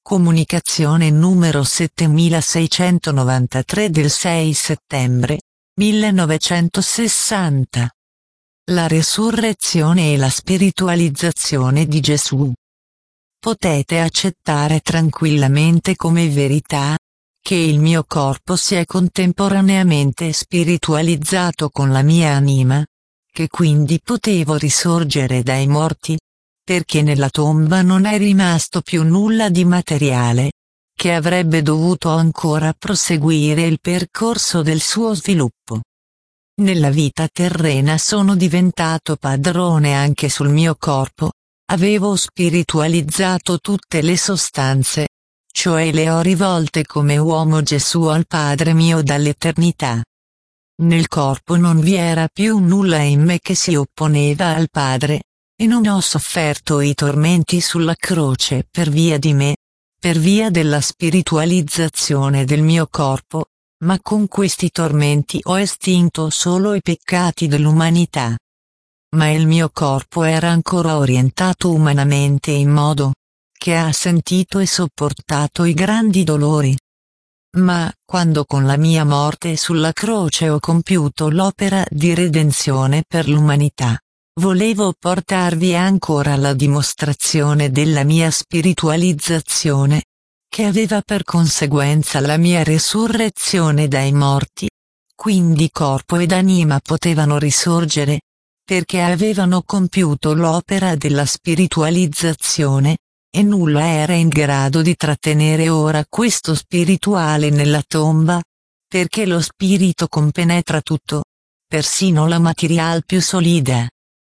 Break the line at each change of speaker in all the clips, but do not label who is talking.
Comunicazione numero 7693 del 6 settembre 1960. La resurrezione e la spiritualizzazione di Gesù. Potete accettare tranquillamente come verità che il mio corpo si è contemporaneamente spiritualizzato con la mia anima, che quindi potevo risorgere dai morti, perché nella tomba non è rimasto più nulla di materiale, che avrebbe dovuto ancora proseguire il percorso del suo sviluppo. Nella vita terrena sono diventato padrone anche sul mio corpo, avevo spiritualizzato tutte le sostanze, cioè le ho rivolte come uomo Gesù al Padre mio dall'eternità. Nel corpo non vi era più nulla in me che si opponeva al Padre, e non ho sofferto i tormenti sulla croce per via di me, per via della spiritualizzazione del mio corpo, ma con questi tormenti ho estinto solo i peccati dell'umanità. Ma il mio corpo era ancora orientato umanamente in modo che ha sentito e sopportato i grandi dolori. Ma, quando con la mia morte sulla croce ho compiuto l'opera di redenzione per l'umanità, volevo portarvi ancora la dimostrazione della mia spiritualizzazione, che aveva per conseguenza la mia resurrezione dai morti, quindi corpo ed anima potevano risorgere, perché avevano compiuto l'opera della spiritualizzazione, e nulla era in grado di trattenere ora questo spirituale nella tomba, perché lo spirito compenetra tutto, persino la materia più solida.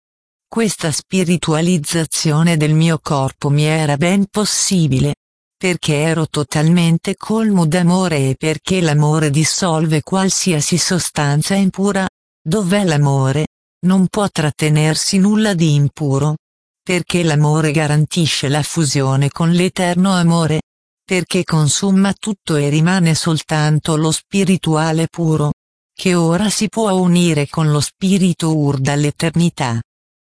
Questa spiritualizzazione del mio corpo mi era ben possibile, perché ero totalmente colmo d'amore e perché l'amore dissolve qualsiasi sostanza impura. Dov'è l'amore, non può trattenersi nulla di impuro, perché l'amore garantisce la fusione con l'eterno amore, perché consuma tutto e rimane soltanto lo spirituale puro, che ora si può unire con lo spirito dall'eternità.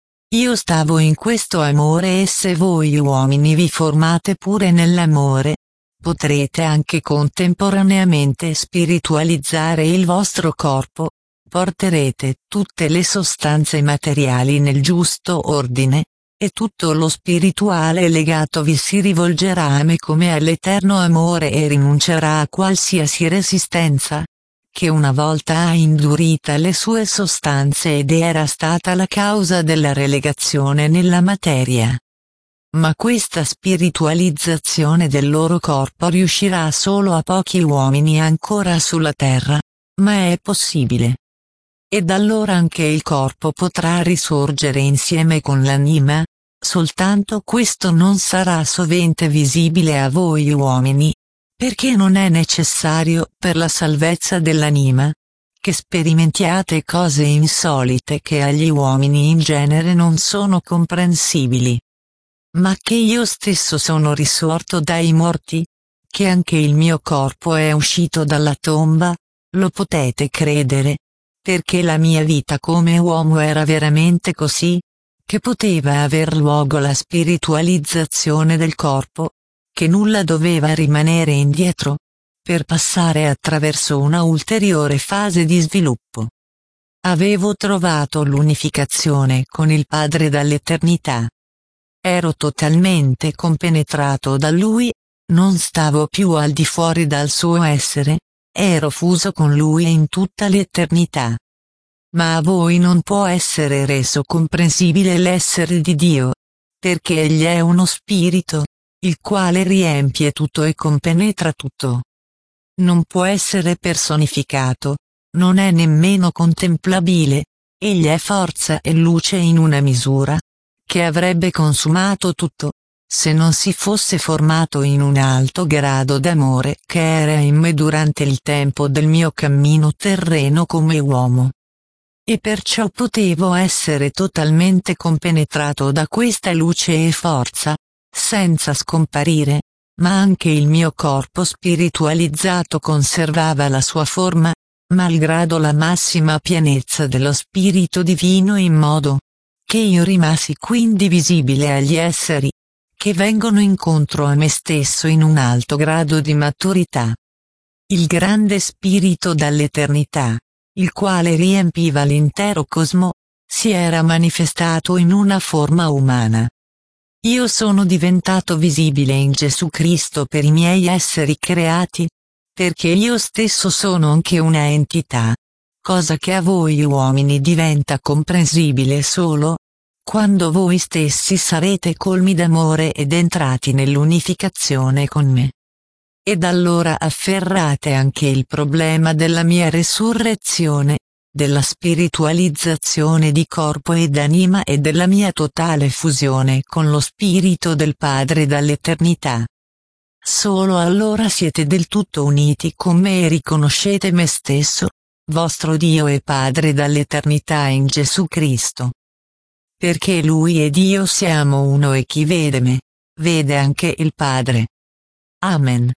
Io stavo in questo amore e se voi uomini vi formate pure nell'amore, potrete anche contemporaneamente spiritualizzare il vostro corpo, porterete tutte le sostanze materiali nel giusto ordine, e tutto lo spirituale legato vi si rivolgerà a me come all'eterno amore e rinuncerà a qualsiasi resistenza, che una volta ha indurita le sue sostanze ed era stata la causa della relegazione nella materia. Ma questa spiritualizzazione del loro corpo riuscirà solo a pochi uomini ancora sulla terra, ma è possibile. Ed allora anche il corpo potrà risorgere insieme con l'anima, soltanto questo non sarà sovente visibile a voi uomini, perché non è necessario per la salvezza dell'anima, che sperimentiate cose insolite che agli uomini in genere non sono comprensibili. Ma che io stesso sono risorto dai morti, che anche il mio corpo è uscito dalla tomba, lo potete credere, perché la mia vita come uomo era veramente così, che poteva aver luogo la spiritualizzazione del corpo, che nulla doveva rimanere indietro, per passare attraverso una ulteriore fase di sviluppo. Avevo trovato l'unificazione con il Padre dall'eternità. Ero totalmente compenetrato da Lui, non stavo più al di fuori dal suo essere, ero fuso con Lui in tutta l'eternità. Ma a voi non può essere reso comprensibile l'essere di Dio, perché Egli è uno spirito, il quale riempie tutto e compenetra tutto. Non può essere personificato, non è nemmeno contemplabile, Egli è forza e luce in una misura, che avrebbe consumato tutto, se non si fosse formato in un alto grado d'amore che era in me durante il tempo del mio cammino terreno come uomo. E perciò potevo essere totalmente compenetrato da questa luce e forza, senza scomparire, ma anche il mio corpo spiritualizzato conservava la sua forma, malgrado la massima pienezza dello Spirito Divino in modo che io rimasi quindi visibile agli esseri, che vengono incontro a me stesso in un alto grado di maturità. Il grande spirito dall'eternità, il quale riempiva l'intero cosmo, si era manifestato in una forma umana. Io sono diventato visibile in Gesù Cristo per i miei esseri creati, perché io stesso sono anche una entità, cosa che a voi uomini diventa comprensibile solo quando voi stessi sarete colmi d'amore ed entrati nell'unificazione con me. Ed allora afferrate anche il problema della mia resurrezione, della spiritualizzazione di corpo ed anima e della mia totale fusione con lo Spirito del Padre dall'eternità. Solo allora siete del tutto uniti con me e riconoscete me stesso, vostro Dio e Padre dall'eternità in Gesù Cristo. Perché Lui ed io siamo uno e chi vede me, vede anche il Padre. Amen.